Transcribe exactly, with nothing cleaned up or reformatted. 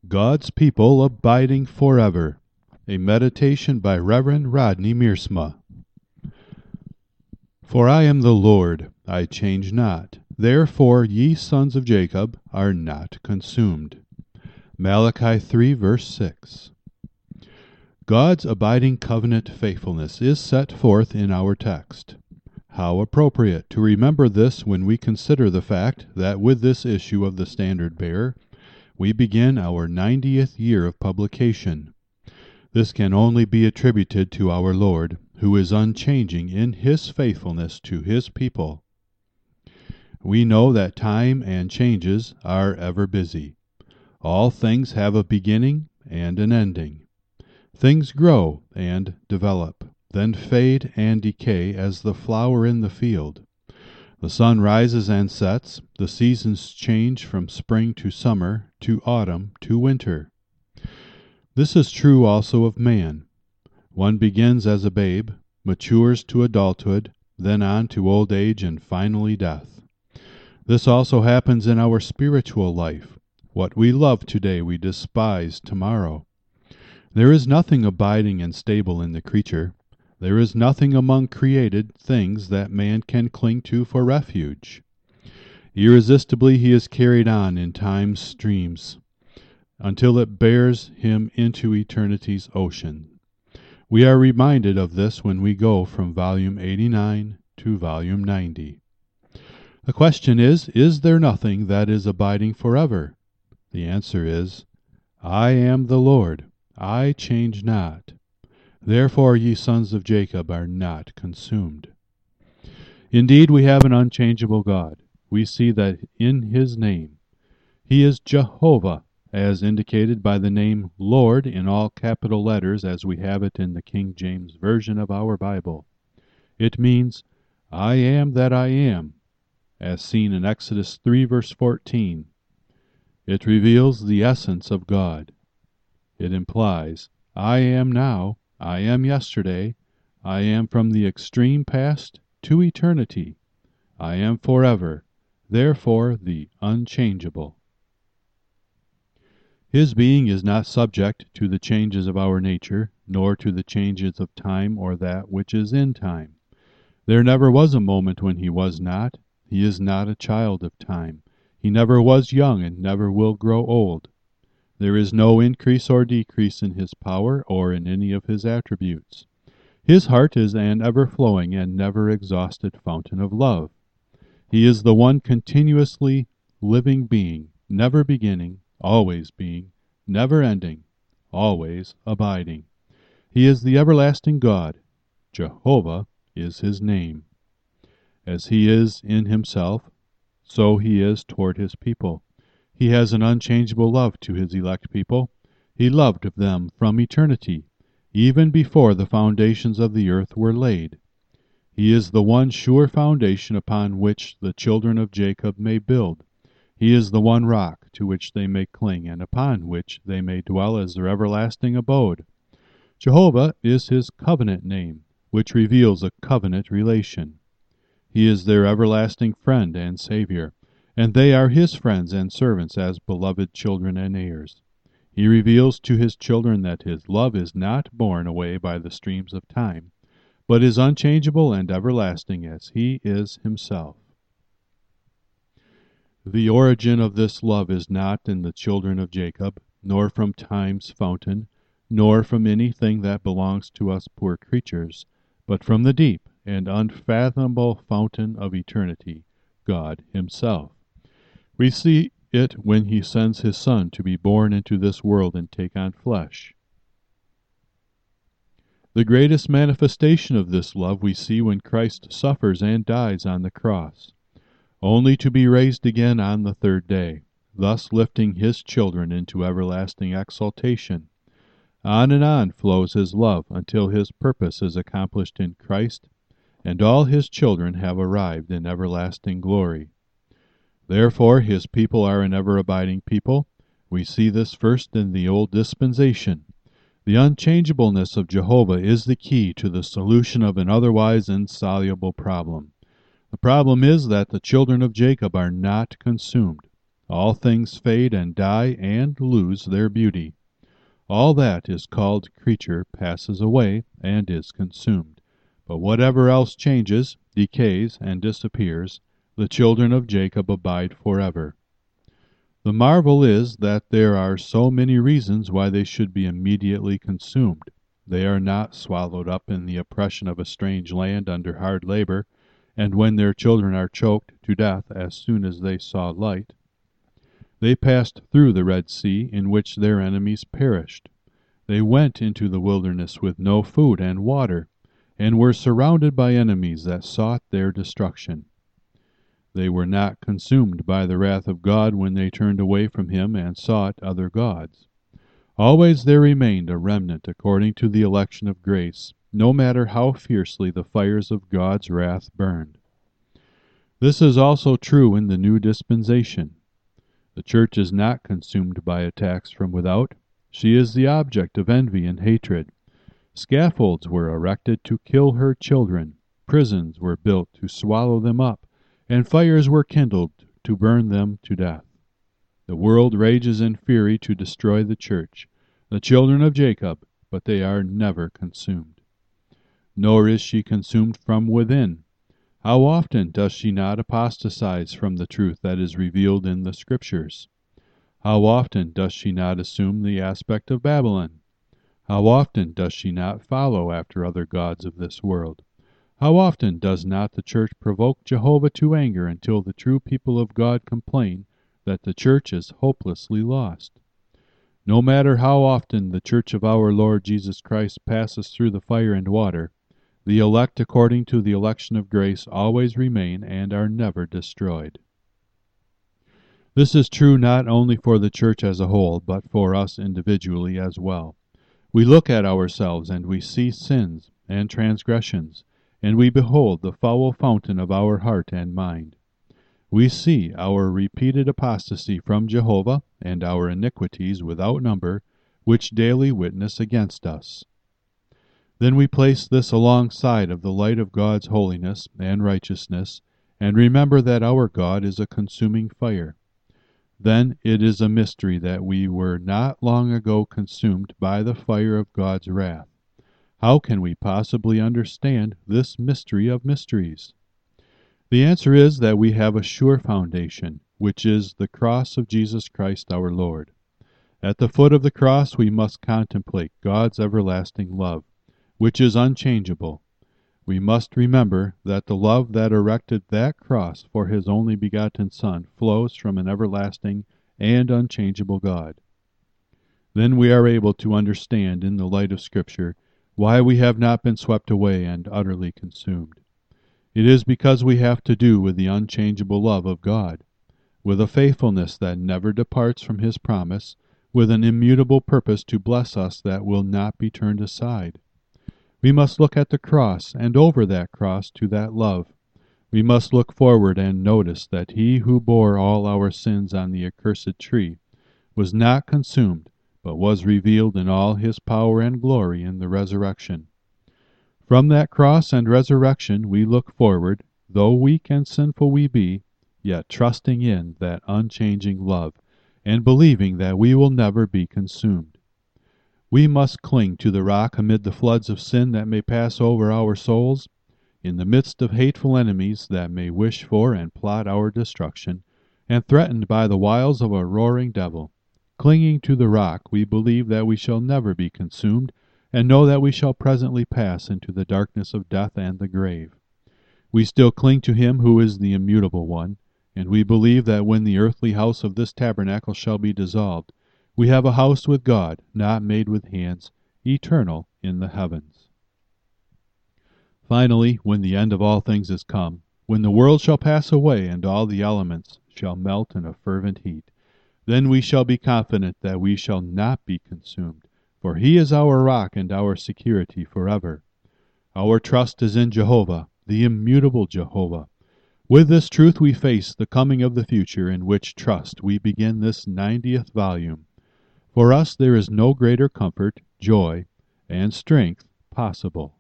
God's People Abiding Forever. A meditation by Reverend Rodney Miersma. For I am the Lord, I change not. Therefore ye sons of Jacob are not consumed. Malachi three, verse six. God's abiding covenant faithfulness is set forth in our text. How appropriate to remember this when we consider the fact that with this issue of the Standard Bearer, we begin our ninetieth year of publication. This can only be attributed to our Lord, who is unchanging in his faithfulness to his people. We know that time and changes are ever busy. All things have a beginning and an ending. Things grow and develop, then fade and decay as the flower in the field. The sun rises and sets, the seasons change from spring to summer, to autumn to winter. This is true also of man. One begins as a babe, matures to adulthood, then on to old age and finally death. This also happens in our spiritual life. What we love today we despise tomorrow. There is nothing abiding and stable in the creature. There is nothing among created things that man can cling to for refuge. Irresistibly he is carried on in time's streams, until it bears him into eternity's ocean. We are reminded of this when we go from volume eighty-nine to volume ninety. The question is, is there nothing that is abiding forever? The answer is, I am the Lord, I change not. Therefore ye sons of Jacob are not consumed. Indeed, we have an unchangeable God. We see that in his name. He is Jehovah, as indicated by the name Lord in all capital letters as we have it in the King James Version of our Bible. It means, I am that I am, as seen in Exodus three, verse fourteen. It reveals the essence of God. It implies, I am now, I am yesterday, I am from the extreme past to eternity. I am forever, therefore the unchangeable. His being is not subject to the changes of our nature, nor to the changes of time or that which is in time. There never was a moment when he was not. He is not a child of time. He never was young and never will grow old. There is no increase or decrease in his power or in any of his attributes. His heart is an ever-flowing and never-exhausted fountain of love. He is the one continuously living being, never beginning, always being, never ending, always abiding. He is the everlasting God. Jehovah is his name. As he is in himself, so he is toward his people. He has an unchangeable love to his elect people. He loved them from eternity, even before the foundations of the earth were laid. He is the one sure foundation upon which the children of Jacob may build. He is the one rock to which they may cling and upon which they may dwell as their everlasting abode. Jehovah is his covenant name, which reveals a covenant relation. He is their everlasting friend and Savior, and they are his friends and servants as beloved children and heirs. He reveals to his children that his love is not borne away by the streams of time, but is unchangeable and everlasting as he is himself. The origin of this love is not in the children of Jacob, nor from time's fountain, nor from anything that belongs to us poor creatures, but from the deep and unfathomable fountain of eternity, God himself. We see it when he sends his Son to be born into this world and take on flesh. The greatest manifestation of this love we see when Christ suffers and dies on the cross, only to be raised again on the third day, thus lifting his children into everlasting exaltation. On and on flows his love until his purpose is accomplished in Christ, and all his children have arrived in everlasting glory. Therefore his people are an ever-abiding people. We see this first in the old dispensation. The unchangeableness of Jehovah is the key to the solution of an otherwise insoluble problem. The problem is that the children of Jacob are not consumed. All things fade and die and lose their beauty. All that is called creature passes away and is consumed. But whatever else changes, decays, and disappears, the children of Jacob abide forever. The marvel is that there are so many reasons why they should be immediately consumed. They are not swallowed up in the oppression of a strange land under hard labor, and when their children are choked to death as soon as they saw light. They passed through the Red Sea, in which their enemies perished. They went into the wilderness with no food and water, and were surrounded by enemies that sought their destruction. They were not consumed by the wrath of God when they turned away from him and sought other gods. Always there remained a remnant according to the election of grace, no matter how fiercely the fires of God's wrath burned. This is also true in the new dispensation. The church is not consumed by attacks from without. She is the object of envy and hatred. Scaffolds were erected to kill her children. Prisons were built to swallow them up, and fires were kindled to burn them to death. The world rages in fury to destroy the church, the children of Jacob, but they are never consumed. Nor is she consumed from within. How often does she not apostatize from the truth that is revealed in the Scriptures? How often does she not assume the aspect of Babylon? How often does she not follow after other gods of this world? How often does not the church provoke Jehovah to anger until the true people of God complain that the church is hopelessly lost? No matter how often the church of our Lord Jesus Christ passes through the fire and water, the elect according to the election of grace always remain and are never destroyed. This is true not only for the church as a whole, but for us individually as well. We look at ourselves and we see sins and transgressions, and we behold the foul fountain of our heart and mind. We see our repeated apostasy from Jehovah and our iniquities without number, which daily witness against us. Then we place this alongside of the light of God's holiness and righteousness, and remember that our God is a consuming fire. Then it is a mystery that we were not long ago consumed by the fire of God's wrath. How can we possibly understand this mystery of mysteries? The answer is that we have a sure foundation, which is the cross of Jesus Christ our Lord. At the foot of the cross we must contemplate God's everlasting love, which is unchangeable. We must remember that the love that erected that cross for his only begotten Son flows from an everlasting and unchangeable God. Then we are able to understand in the light of Scripture why we have not been swept away and utterly consumed. It is because we have to do with the unchangeable love of God, with a faithfulness that never departs from his promise, with an immutable purpose to bless us that will not be turned aside. We must look at the cross, and over that cross to that love. We must look forward and notice that he who bore all our sins on the accursed tree was not consumed, but was revealed in all his power and glory in the resurrection. From that cross and resurrection we look forward, though weak and sinful we be, yet trusting in that unchanging love, and believing that we will never be consumed. We must cling to the rock amid the floods of sin that may pass over our souls, in the midst of hateful enemies that may wish for and plot our destruction, and threatened by the wiles of a roaring devil. Clinging to the rock, we believe that we shall never be consumed, and know that we shall presently pass into the darkness of death and the grave. We still cling to him who is the immutable one, and we believe that when the earthly house of this tabernacle shall be dissolved, we have a house with God, not made with hands, eternal in the heavens. Finally, when the end of all things is come, when the world shall pass away and all the elements shall melt in a fervent heat, then we shall be confident that we shall not be consumed, for he is our rock and our security forever. Our trust is in Jehovah, the immutable Jehovah. With this truth we face the coming of the future, in which trust we begin this ninetieth volume. For us there is no greater comfort, joy, and strength possible.